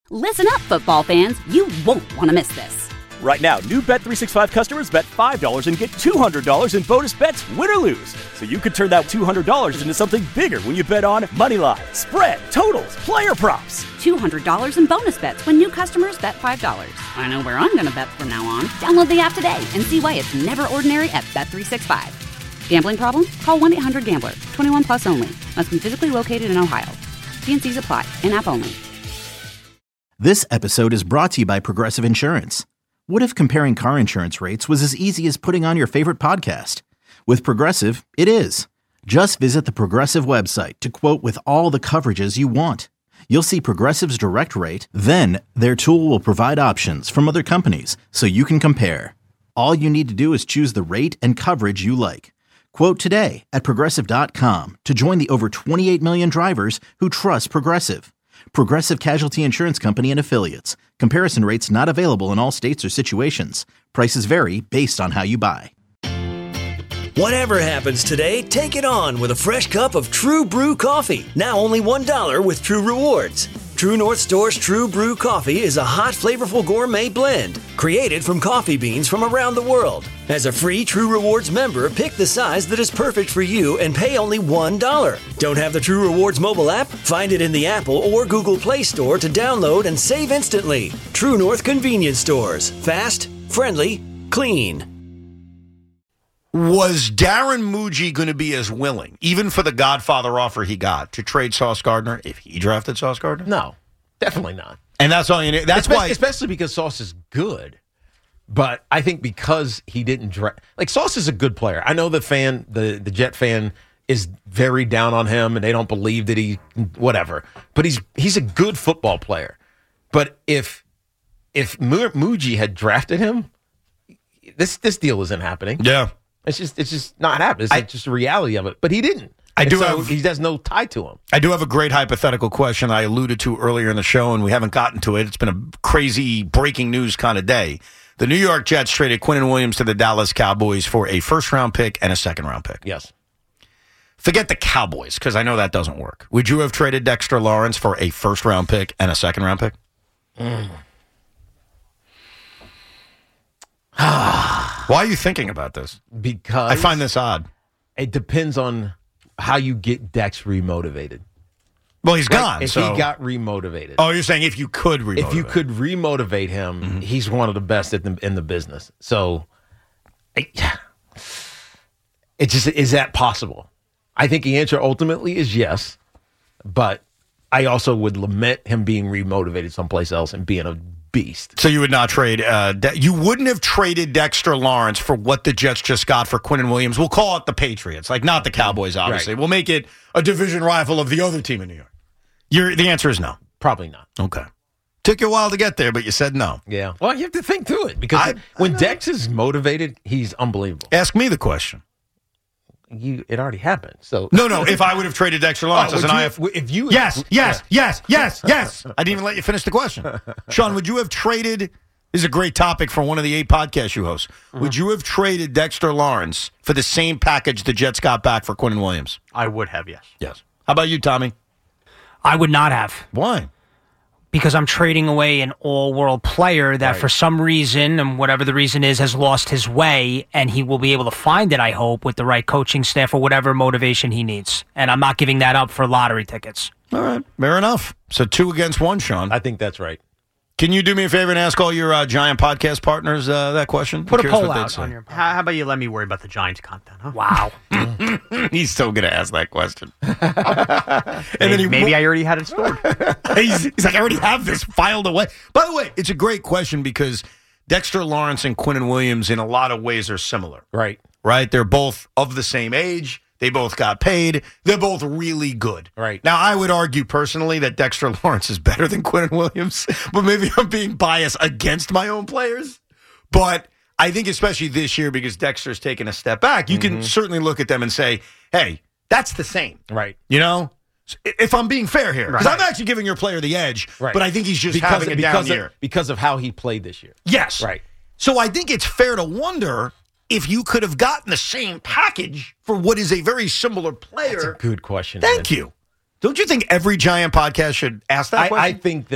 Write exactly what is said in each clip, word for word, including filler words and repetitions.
Listen up, football fans. You won't want to miss this. Right now, new Bet three sixty-five customers bet five dollars and get two hundred dollars in bonus bets, win or lose. So you could turn that two hundred dollars into something bigger when you bet on moneyline, spread, totals, player props. two hundred dollars in bonus bets when new customers bet five dollars. I know where I'm going to bet from now on. Download the app today and see why it's never ordinary at Bet three sixty-five. Gambling problem? Call one eight hundred gambler. twenty-one plus only. Must be physically located in Ohio. T and C's apply. In-app only. This episode is brought to you by Progressive Insurance. What if comparing car insurance rates was as easy as putting on your favorite podcast? With Progressive, it is. Just visit the Progressive website to quote with all the coverages you want. You'll see Progressive's direct rate, then their tool will provide options from other companies so you can compare. All you need to do is choose the rate and coverage you like. Quote today at Progressive dot com to join the over twenty-eight million drivers who trust Progressive. Progressive Casualty Insurance Company and Affiliates. Comparison rates not available in all states or situations. Prices vary based on how you buy. Whatever happens today, take it on with a fresh cup of True Brew coffee. Now only one dollar with True Rewards. True North Store's True Brew coffee is a hot, flavorful gourmet blend created from coffee beans from around the world. As a free True Rewards member, pick the size that is perfect for you and pay only one dollar. Don't have the True Rewards mobile app? Find it in the Apple or Google Play Store to download and save instantly. True North Convenience Stores. Fast, friendly, clean. Was Darren Muji going to be as willing, even for the Godfather offer he got, to trade Sauce Gardner if he drafted Sauce Gardner? No, definitely not. And that's all you need. That's especially, why, especially because Sauce is good. But I think because he didn't draft, like Sauce is a good player. I know the fan, the the Jet fan, is very down on him, and they don't believe that he, whatever. But he's he's a good football player. But if if Muji had drafted him, this this deal isn't happening. Yeah. It's just it's just not happening. It's I, just the reality of it. But he didn't. I and do so have, he has no tie to him. I do have a great hypothetical question I alluded to earlier in the show, and we haven't gotten to it. It's been a crazy breaking news kind of day. The New York Jets traded Quinnen Williams to the Dallas Cowboys for a first-round pick and a second-round pick. Yes. Forget the Cowboys, because I know that doesn't work. Would you have traded Dexter Lawrence for a first-round pick and a second-round pick? Mm. Why are you thinking about this? Because I find this odd. It depends on how you get Dex remotivated. Well, he's like, gone. If so. he got remotivated. Oh, you're saying if you could remotivate If you could remotivate him, mm-hmm. he's one of the best in the, in the business. So, it, it just is that possible? I think the answer ultimately is yes, but I also would lament him being remotivated someplace else and being a beast. So you would not trade, uh, De- you wouldn't have traded Dexter Lawrence for what the Jets just got for Quinnen Williams. We'll call it the Patriots, like not the Cowboys, obviously. Right. We'll make it a division rival of the other team in New York. Your, the answer is no. Probably not. Okay. Took you a while to get there, but you said no. Yeah. Well, you have to think through it because I, when I Dex is motivated, he's unbelievable. Ask me the question. You, it already happened. So no, no. If I would have traded Dexter Lawrence oh, as an you, I F, if you, yes, yes, yes, yes, yes. I didn't even let you finish the question, Sean. Would you have traded? This is a great topic for one of the eight podcasts you host. Mm-hmm. Would you have traded Dexter Lawrence for the same package the Jets got back for Quinnen Williams? I would have, yes. Yes. How about you, Tommy? I would not have. Why? Because I'm trading away an all-world player that right. for some reason, and whatever the reason is, has lost his way, and he will be able to find it, I hope, with the right coaching staff or whatever motivation he needs. And I'm not giving that up for lottery tickets. All right. Fair enough. So two against one, Sean. I think that's right. Can you do me a favor and ask all your uh, Giant podcast partners uh, that question? Put a poll out on your podcast. How, how about you let me worry about the Giants content, huh? Wow. He's still going to ask that question. and maybe, then he maybe mo- I already had it stored. he's, he's like, I already have this filed away. By the way, it's a great question because Dexter Lawrence and Quinnen Williams in a lot of ways are similar. Right. Right? They're both of the same age. They both got paid. They're both really good. Right. Now, I would argue personally that Dexter Lawrence is better than Quinnen Williams, but maybe I'm being biased against my own players. But I think especially this year because Dexter's taken a step back, you mm-hmm. can certainly look at them and say, hey, that's the same. Right. You know? If I'm being fair here. Because right. I'm actually giving your player the edge, right. but I think he's just because, having a because down of, year. Because of how he played this year. Yes. Right. So I think it's fair to wonder if you could have gotten the same package for what is a very similar player. That's a good question. Thank man. you. Don't you think every Giant podcast should ask that I, question? I think that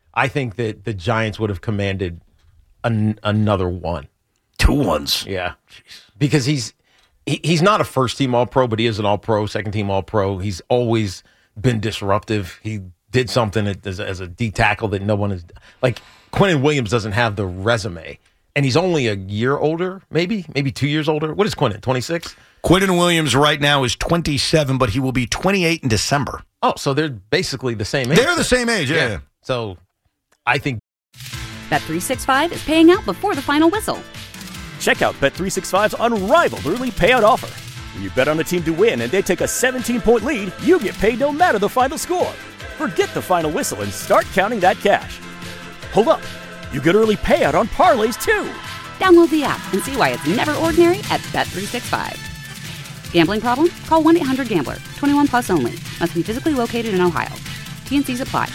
I think that the Giants would have commanded an, another one. Two ones. Yeah. Jeez. Because he's he, he's not a first-team All-Pro, but he is an All-Pro, second-team All-Pro. He's always been disruptive. He did something as, as a D-tackle that no one is – like, Quinnen Williams doesn't have the resume. And he's only a year older, maybe, maybe two years older. What is Quinnen, twenty-six? Quinnen Williams right now is twenty-seven, but he will be twenty-eight in December. Oh, so they're basically the same age. They're the same age, yeah. yeah. So I think Bet three sixty-five is paying out before the final whistle. Check out Bet three sixty-five's unrivaled early payout offer. When you bet on a team to win and they take a seventeen-point lead, you get paid no matter the final score. Forget the final whistle and start counting that cash. Hold up. You get early payout on parlays, too. Download the app and see why it's never ordinary at Bet three sixty-five. Gambling problem? Call one eight hundred gambler. twenty-one plus only. Must be physically located in Ohio. T N Cs apply.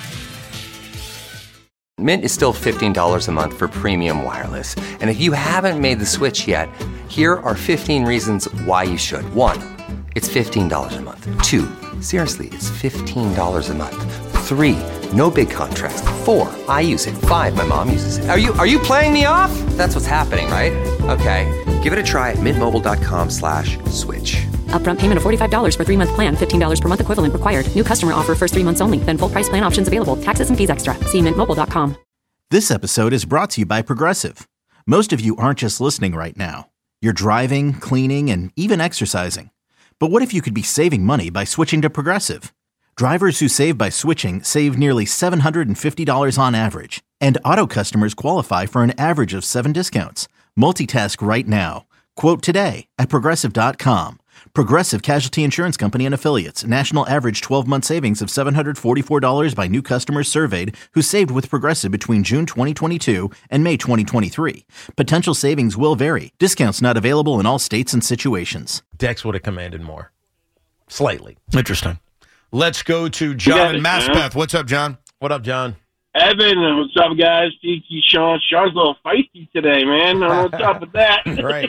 Mint is still fifteen dollars a month for premium wireless. And if you haven't made the switch yet, here are fifteen reasons why you should. One, it's fifteen dollars a month. Two, seriously, it's fifteen dollars a month. Three, no big contracts. Four, I use it. Five, my mom uses it. Are you are you playing me off? That's what's happening, right? Okay, give it a try at mintmobile.com slash switch. Upfront payment of forty-five dollars for three-month plan, fifteen dollars per month equivalent required. New customer offer first three months only. Then full price plan options available. Taxes and fees extra. See mint mobile dot com. This episode is brought to you by Progressive. Most of you aren't just listening right now. You're driving, cleaning, and even exercising. But what if you could be saving money by switching to Progressive? Drivers who save by switching save nearly seven hundred fifty dollars on average. And auto customers qualify for an average of seven discounts. Multitask right now. Quote today at Progressive dot com. Progressive Casualty Insurance Company and Affiliates. National average twelve-month savings of seven hundred forty-four dollars by new customers surveyed who saved with Progressive between June twenty twenty-two and May twenty twenty-three. Potential savings will vary. Discounts not available in all states and situations. Dex would have commanded more. Slightly. Interesting. Let's go to John in Maspeth. What's up, John? What up, John? Evan, what's up, guys? Tiki, Sean. Sean's a little feisty today, man. I don't know what's up with that. Right.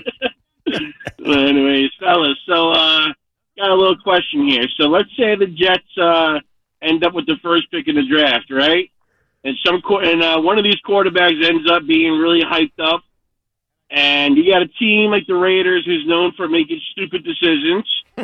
Anyways, fellas, so uh, got a little question here. So let's say the Jets uh, end up with the first pick in the draft, right? And some and uh, one of these quarterbacks ends up being really hyped up, and you got a team like the Raiders who's known for making stupid decisions.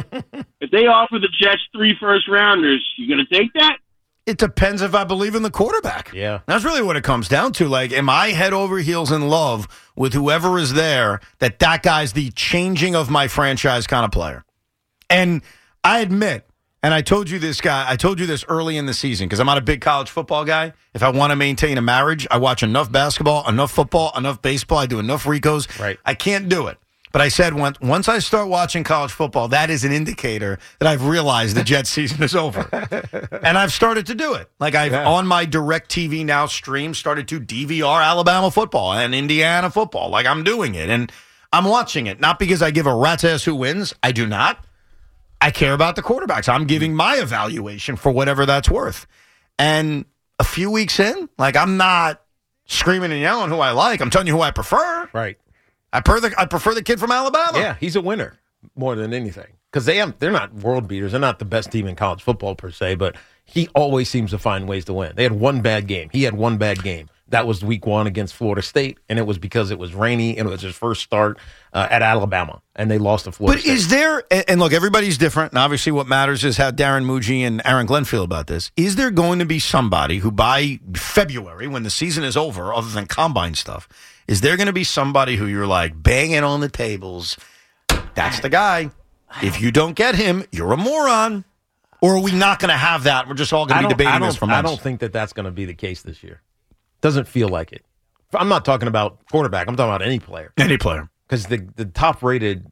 If they offer the Jets three first rounders, you gonna take that? It depends if I believe in the quarterback. Yeah. That's really what it comes down to. Like, am I head over heels in love with whoever is there, that that guy's the changing of my franchise kind of player? And I admit, and I told you this guy, I told you this early in the season, because I'm not a big college football guy. If I want to maintain a marriage, I watch enough basketball, enough football, enough baseball. I do enough Ricos. Right. I can't do it. But I said once, once I start watching college football, that is an indicator that I've realized the Jets season is over. And I've started to do it. Like I've, yeah. on my DirecTV Now stream, started to D V R Alabama football and Indiana football. Like I'm doing it. And I'm watching it. Not because I give a rat's ass who wins. I do not. I care about the quarterbacks. I'm giving my evaluation for whatever that's worth. And a few weeks in, like I'm not screaming and yelling who I like. I'm telling you who I prefer. Right. I prefer the I prefer the kid from Alabama. Yeah, he's a winner more than anything because they have, they're not world beaters. They're not the best team in college football per se, but he always seems to find ways to win. They had one bad game. He had one bad game. That was week one against Florida State, and it was because it was rainy and it was his first start uh, at Alabama, and they lost to Florida but State. But is there, and look, everybody's different, and obviously what matters is how Darren Muji and Aaron Glenn feel about this. Is there going to be somebody who by February, when the season is over, other than combine stuff, is there going to be somebody who you're like banging on the tables? That's the guy. If you don't get him, you're a moron. Or are we not going to have that? We're just all going to be debating this for months. I don't think that that's going to be the case this year. Doesn't feel like it. I'm not talking about quarterback. I'm talking about any player. Any player. Because the, the top-rated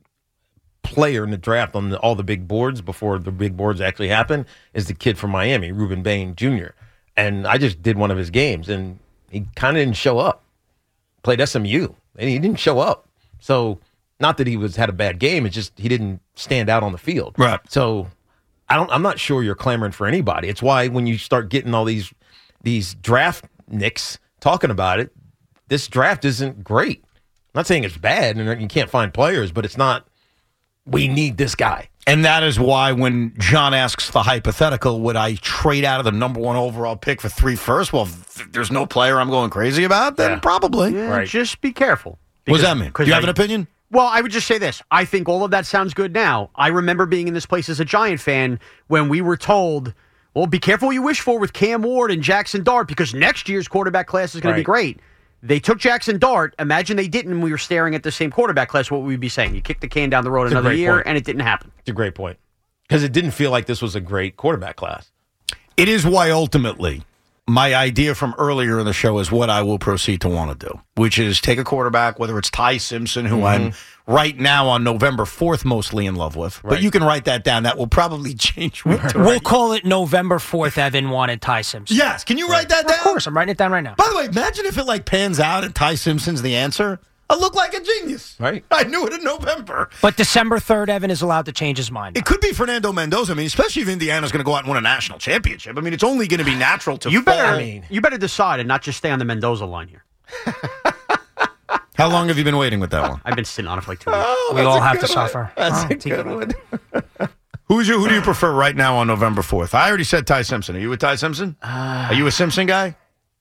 player in the draft on the, all the big boards before the big boards actually happen is the kid from Miami, Ruben Bain Junior And I just did one of his games, and he kind of didn't show up. Played S M U, and he didn't show up. So, not that he was had a bad game, it's just he didn't stand out on the field. Right. So, I don't. I'm not sure you're clamoring for anybody. It's why when you start getting all these these draft nicks talking about it, this draft isn't great. I'm not saying it's bad and you can't find players, but it's not. We need this guy. And that is why when John asks the hypothetical, would I trade out of the number one overall pick for three first? Well, if there's no player I'm going crazy about, then Yeah. probably. Yeah, Right. Just be careful. What does Because- that mean? Do because you have I- an opinion? Well, I would just say this. I think all of that sounds good now. I remember being in this place as a Giant fan when we were told, well, be careful what you wish for with Cam Ward and Jackson Dart because next year's quarterback class is going to be Right. great. They took Jackson Dart. Imagine they didn't and we were staring at the same quarterback class. What would we be saying? You kicked the can down the road It's a another great year point. and it didn't happen. It's a great point. Because it didn't feel like this was a great quarterback class. It is why ultimately my idea from earlier in the show is what I will proceed to want to do, which is take a quarterback, whether it's Ty Simpson, who I'm right now on November fourth mostly in love with. But Right. you can write that down. That will probably change week to We'll week. call it November fourth. Evan wanted Ty Simpson. Yes. Can you write that down? Of course, I'm writing it down right now. By the way, imagine if it like pans out and Ty Simpson's the answer. I look like a genius. Right. I knew it in November. But December third, Evan is allowed to change his mind. It could be Fernando Mendoza. I mean, especially if Indiana's going to go out and win a national championship. I mean, it's only going to be natural to You better, fall. I mean- you better decide and not just stay on the Mendoza line here. How long have you been waiting with that one? I've been sitting on it for like two weeks. Oh, we all have to suffer. That's Oh, a take it good one. Who's you, who do you prefer right now on November fourth? I already said Ty Simpson. Are you a Ty Simpson? Uh, Are you a Simpson guy?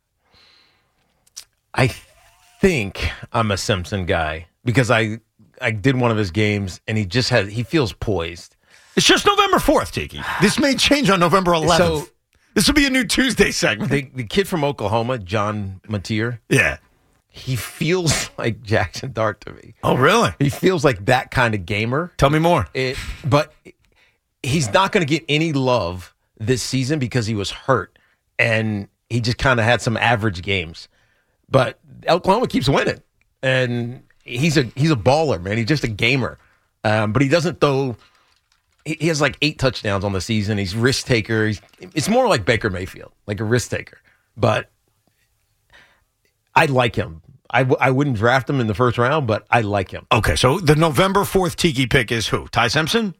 I think I'm a Simpson guy because I I did one of his games and he just has he feels poised. It's just November fourth, Tiki. This may change on November eleventh. So- this will be a new Tuesday segment. The, the kid from Oklahoma, John Mateer, yeah. he feels like Jackson Dart to me. Oh, really? He feels like that kind of gamer. Tell me more. It, but he's not going to get any love this season because he was hurt and he just kind of had some average games. But Oklahoma keeps winning, and he's a he's a baller, man. He's just a gamer, um, but he doesn't throw. He, he has like eight touchdowns on the season. He's risk taker. He's, it's more like Baker Mayfield, like a risk taker. But I like him. I, w- I wouldn't draft him in the first round, but I like him. Okay, so the November fourth Tiki pick is who? Ty Simpson?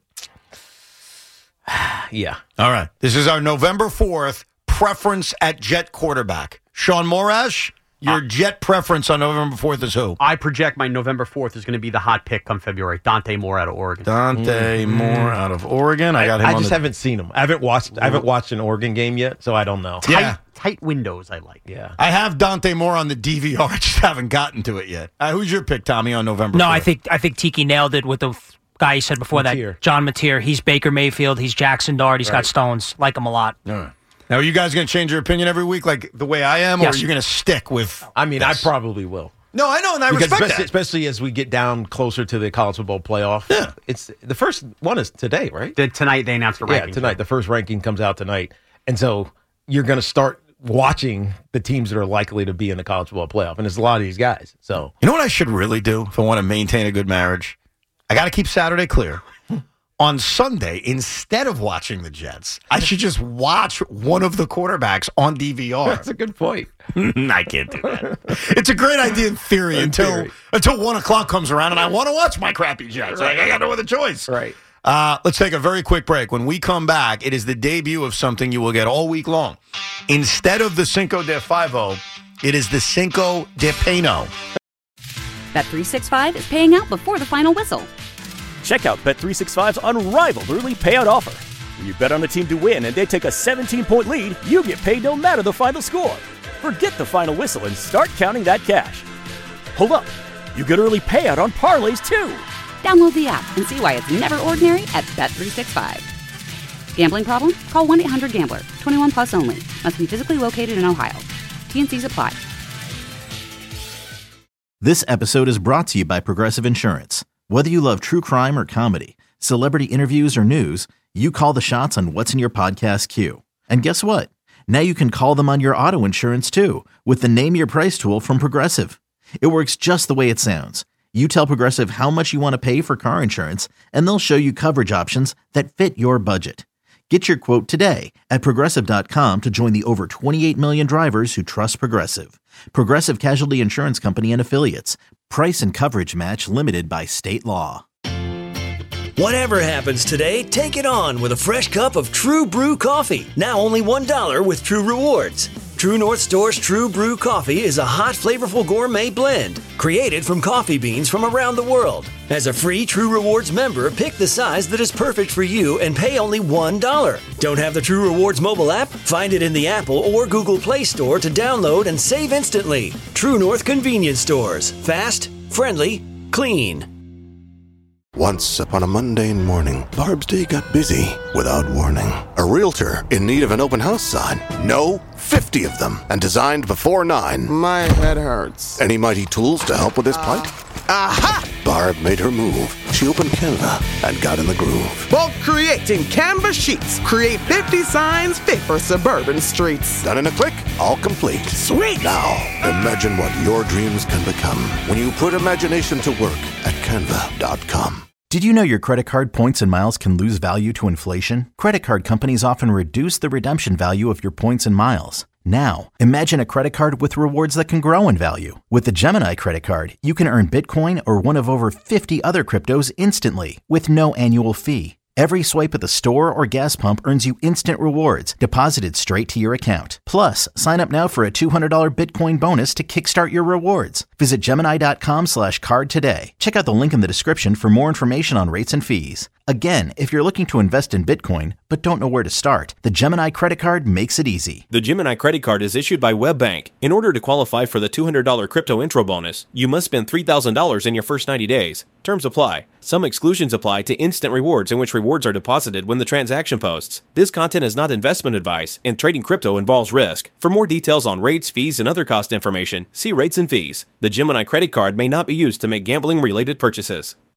Yeah. All right. This is our November fourth preference at Jet quarterback. Sean Morash, your Jet preference on November fourth is who? I project my November fourth is going to be the hot pick come February. Dante Moore out of Oregon. Dante Mm-hmm. Moore out of Oregon. I got him I on just the... haven't seen him. I haven't watched. I haven't watched an Oregon game yet, so I don't know. Tight, Yeah. tight windows I like. Yeah. I have Dante Moore on the D V R. I just haven't gotten to it yet. Uh, who's your pick, Tommy, on November No, fourth? I think I think Tiki nailed it with the guy you said before Mateer. that, John Mateer. He's Baker Mayfield. He's Jackson Dart. He's Right. got stones. Like him a lot. All right. Now, are you guys going to change your opinion every week like the way I am, or Yes. are you going to stick with I mean, this? I probably will. No, I know, and I Because respect especially, that. especially as we get down closer to the college football playoff. Yeah. It's the first one is today, right? The, tonight they announced the Yeah, rankings. tonight. The first ranking comes out tonight. And so you're going to start watching the teams that are likely to be in the college football playoff. And it's a lot of these guys. So You know what I should really do if I want to maintain a good marriage? I got to keep Saturday clear. On Sunday, instead of watching the Jets, I should just watch one of the quarterbacks on D V R. that's a good point. I can't do that. It's a great idea in theory In until theory. until one o'clock comes around and I want to watch my crappy Jets. Like, I got no other choice. Right. Uh, let's take a very quick break. When we come back, it is the debut of something you will get all week long. Instead of the Cinco de Fivo, it is the Cinco de Pino. Bet three sixty-five is paying out before the final whistle. Check out Bet three sixty-five's unrivaled early payout offer. When you bet on a team to win and they take a seventeen-point lead, you get paid no matter the final score. Forget the final whistle and start counting that cash. Hold up. You get early payout on parlays, too. Download the app and see why it's never ordinary at Bet three sixty-five. Gambling problem? Call one eight hundred gambler. twenty-one plus only. Must be physically located in Ohio. T and C's apply. This episode is brought to you by Progressive Insurance. Whether you love true crime or comedy, celebrity interviews or news, you call the shots on what's in your podcast queue. And guess what? Now you can call them on your auto insurance too with the Name Your Price tool from Progressive. It works just the way it sounds. You tell Progressive how much you want to pay for car insurance, and they'll show you coverage options that fit your budget. Get your quote today at Progressive dot com to join the over twenty-eight million drivers who trust Progressive. Progressive Casualty Insurance Company and Affiliates. Price and coverage match limited by state law. Whatever happens today, take it on with a fresh cup of True Brew coffee. Now only one dollar with True Rewards. True North Store's True Brew Coffee is a hot, flavorful gourmet blend created from coffee beans from around the world. As a free True Rewards member, pick the size that is perfect for you and pay only one dollar. Don't have the True Rewards mobile app? Find it in the Apple or Google Play Store to download and save instantly. True North Convenience Stores. Fast, friendly, clean. Once upon a mundane morning, Barb's day got busy without warning. A realtor in need of an open house sign. No, fifty of them, and designed before nine. My head hurts. Any mighty tools to help with this plight? Aha! Barb made her move. She opened Canva and got in the groove. Bulk creating Canva sheets. Create fifty signs fit for suburban streets. Done in a click, all complete. Sweet! Now, imagine what your dreams can become when you put imagination to work at canva dot com. Did you know your credit card points and miles can lose value to inflation? Credit card companies often reduce the redemption value of your points and miles. Now, imagine a credit card with rewards that can grow in value. With the Gemini credit card, you can earn Bitcoin or one of over fifty other cryptos instantly with no annual fee. Every swipe at the store or gas pump earns you instant rewards deposited straight to your account. Plus, sign up now for a two hundred dollars Bitcoin bonus to kickstart your rewards. Visit Gemini.com slash card today. Check out the link in the description for more information on rates and fees. Again, if you're looking to invest in Bitcoin but don't know where to start, the Gemini credit card makes it easy. The Gemini credit card is issued by WebBank. In order to qualify for the two hundred dollars crypto intro bonus, you must spend three thousand dollars in your first ninety days. Terms apply. Some exclusions apply to instant rewards, in which rewards are deposited when the transaction posts. This content is not investment advice, and trading crypto involves risk. For more details on rates, fees, and other cost information, see rates and fees. The Gemini credit card may not be used to make gambling-related purchases.